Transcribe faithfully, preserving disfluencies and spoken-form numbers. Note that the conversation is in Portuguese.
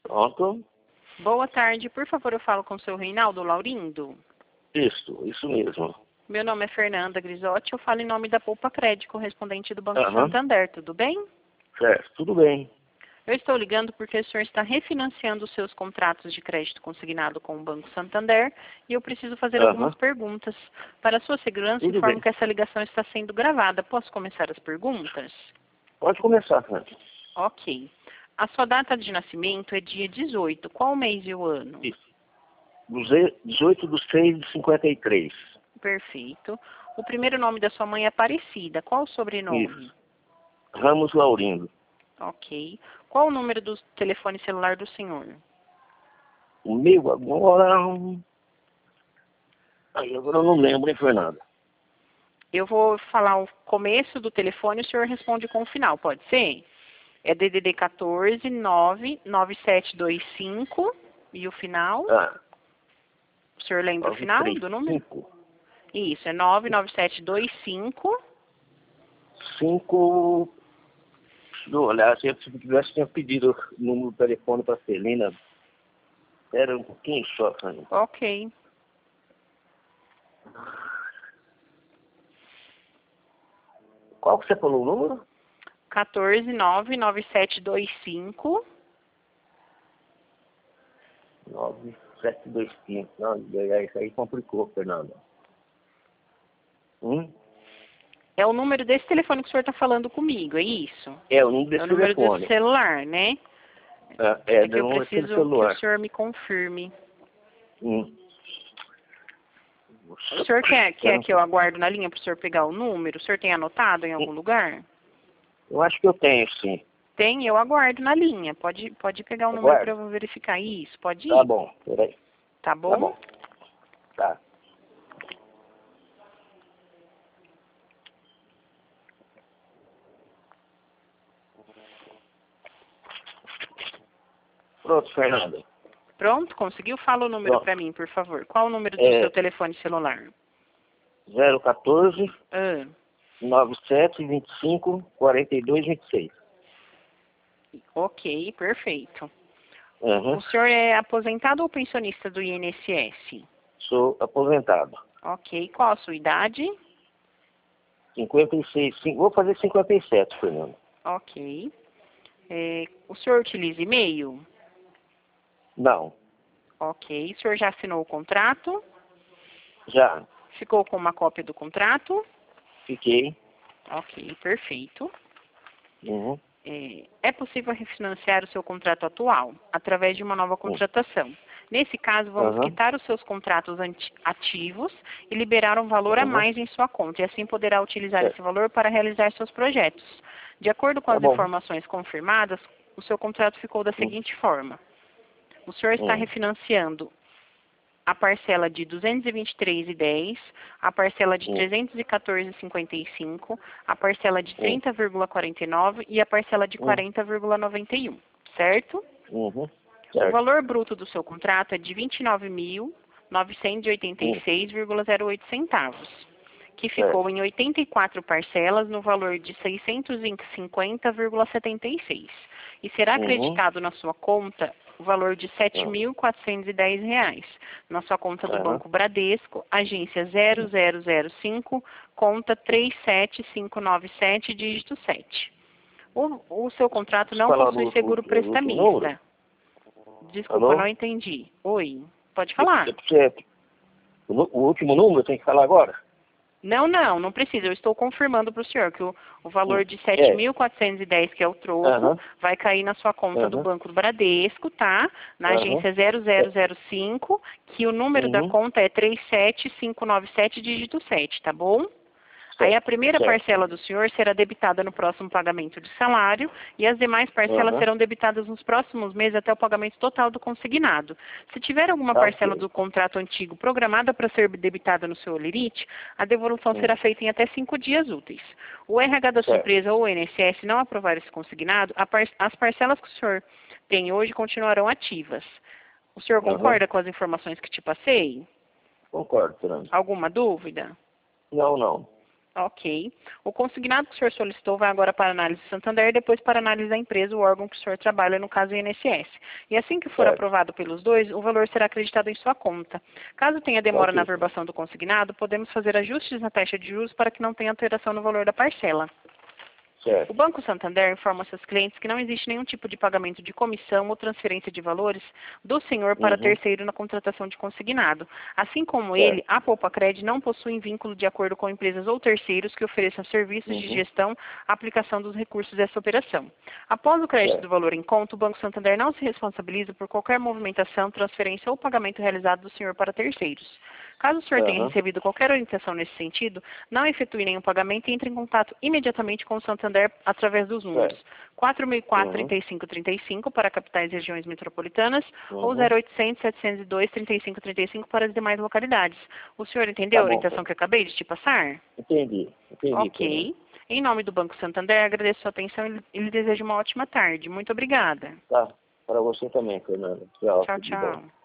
Pronto. Boa tarde, por favor, eu falo com o seu Reinaldo Laurindo. Isso, isso mesmo. Meu nome é Fernanda Grisotti, eu falo em nome da Poupa Crédito, correspondente do Banco Aham. Santander, tudo bem? Certo, tudo bem. Eu estou ligando porque o senhor está refinanciando os seus contratos de crédito consignado com o Banco Santander e eu preciso fazer Aham. algumas perguntas. Para a sua segurança, Tudo informo bem. que essa ligação está sendo gravada. Posso começar as perguntas? Pode começar, Fernanda. Ok. A sua data de nascimento é dia dezoito. Qual o mês e o ano? Isso. dezoito de seis de cinquenta e três. Perfeito. O primeiro nome da sua mãe é Aparecida. Qual o sobrenome? Isso. Ramos Laurindo. Ok. Qual o número do telefone celular do senhor? O meu agora... Aí agora eu não lembro, hein, Fernanda? Eu vou falar o começo do telefone e o senhor responde com o final, pode ser? É D D D quatorze, nove, nove sete dois cinco e o final? Ah, O senhor lembra o nove final três do número? cinco. Isso, é nove nove sete dois cinco. cinco... Deixa eu olhar, se eu tivesse tinha pedido o número do telefone para a Celina. Era um pouquinho só, Fernanda. Ok. Qual que você falou o número? quatorze, nove nove sete dois cinco. nove sete dois cinco. Não, isso aí complicou, Fernanda. Hum? É o número desse telefone que o senhor está falando comigo, é isso? É o número É desse o número do telefone. celular, né? É, é, É que eu não, esse preciso que celular. o senhor me confirme. Hum. O senhor quer, quer que eu aguarde na linha para o senhor pegar o número? O senhor tem anotado em algum lugar? Eu acho que eu tenho, sim. Tem, eu aguardo na linha. Pode, pode pegar o número Aguardo. para eu verificar isso. Pode ir? Tá bom, peraí. Tá bom? Tá bom. Tá. Pronto, Fernanda. Pronto? Conseguiu? Fala o número Pronto. para mim, por favor. Qual o número do É seu telefone celular? zero um quatro, Ah, nove sete dois cinco, quatro dois dois seis. ok, perfeito. Uhum. O senhor é aposentado ou pensionista do I N S S? Sou aposentado. Ok. Qual a sua idade? cinquenta e seis, cin- vou fazer cinquenta e sete, Fernanda. Ok. É, o senhor utiliza e-mail? Não, Ok. O senhor já assinou o contrato? já Ficou com uma cópia do contrato? fiquei. Ok, perfeito. Uhum. É, é possível refinanciar o seu contrato atual através de uma nova contratação. Nesse caso, vamos Uhum. quitar os seus contratos anti- ativos e liberar um valor a Uhum. mais em sua conta, e assim poderá utilizar É. esse valor para realizar seus projetos. De acordo com Tá as bom. informações confirmadas, o seu contrato ficou da Uhum. seguinte forma. O senhor está Uhum. refinanciando a parcela de duzentos e vinte e três reais e dez centavos, a parcela de Uhum. trezentos e quatorze reais e cinquenta e cinco centavos, a parcela de Uhum. trinta vírgula quarenta e nove reais e a parcela de Uhum. quarenta vírgula noventa e um reais, certo? Uhum. O Certo. valor bruto do seu contrato é de vinte e nove mil novecentos e oitenta e seis vírgula zero oito centavos, que ficou Certo. em oitenta e quatro parcelas no valor de seiscentos e cinquenta vírgula setenta e seis. E será Uhum. acreditado na sua conta o valor de sete Uhum. mil quatrocentos e dez reais, na sua conta do Uhum. Banco Bradesco, agência zero zero zero cinco, conta três sete cinco nove sete, dígito sete. O, o seu contrato Posso não falar possui do, do, seguro do último número? prestamista. Desculpa, Alô? não entendi. Oi, pode Eu, falar. eu, preciso- o, nu- o último número tem que falar agora? Não, não, não precisa. Eu estou confirmando para o senhor que o, o valor Hum. de sete É. mil quatrocentos e dez, que é o troco, Aham. vai cair na sua conta do Aham. Banco do Bradesco, tá? Na Aham. agência zero zero zero cinco, que o número da Uhum. conta é três sete cinco nove sete, dígito sete, tá bom? Aí a Certo. primeira Certo. parcela do senhor será debitada no próximo pagamento de salário e as demais parcelas Aham. serão debitadas nos próximos meses até o pagamento total do consignado. Se tiver alguma Tá parcela ok. do contrato antigo programada para ser debitada no seu holerite, a devolução Hum. será feita em até cinco dias úteis. O R H da sua Certo. empresa ou o I N S S não aprovar esse consignado, a par- as parcelas que o senhor tem hoje continuarão ativas. O senhor Aham. concorda com as informações que te passei? Concordo, Fernando. Alguma dúvida? Não, não. Ok. O consignado que o senhor solicitou vai agora para a análise do Santander e depois para a análise da empresa, o órgão que o senhor trabalha, no caso o I N S S. E assim que for Certo. aprovado pelos dois, o valor será acreditado em sua conta. Caso tenha demora Ok. na averbação do consignado, podemos fazer ajustes na taxa de juros para que não tenha alteração no valor da parcela. O Certo. Banco Santander informa seus clientes que não existe nenhum tipo de pagamento de comissão ou transferência de valores do senhor para Uhum. terceiro na contratação de consignado. Assim como Certo. ele, a Poupacred não possui vínculo de acordo com empresas ou terceiros que ofereçam serviços de Uhum. gestão, aplicação dos recursos dessa operação. Após o crédito Certo. do valor em conta, o Banco Santander não se responsabiliza por qualquer movimentação, transferência ou pagamento realizado do senhor para terceiros. Caso o senhor tenha Aham. recebido qualquer orientação nesse sentido, não efetue nenhum pagamento e entre em contato imediatamente com o Santander através dos números Certo. quatro mil e quatro, Uhum. trinta e cinco, trinta e cinco para capitais e regiões metropolitanas ou Uhum. zero oitocentos, setecentos e dois, trinta e cinco, trinta e cinco para as demais localidades. O senhor entendeu Tá a bom, orientação Fernando. que eu acabei de te passar? Entendi. Entendi, Fernando. Ok. Em nome do Banco Santander, agradeço a sua atenção e lhe desejo uma ótima tarde. Muito obrigada. Tá. Para você também, Fernando. Tchau. Tchau, Tudo de bom. tchau.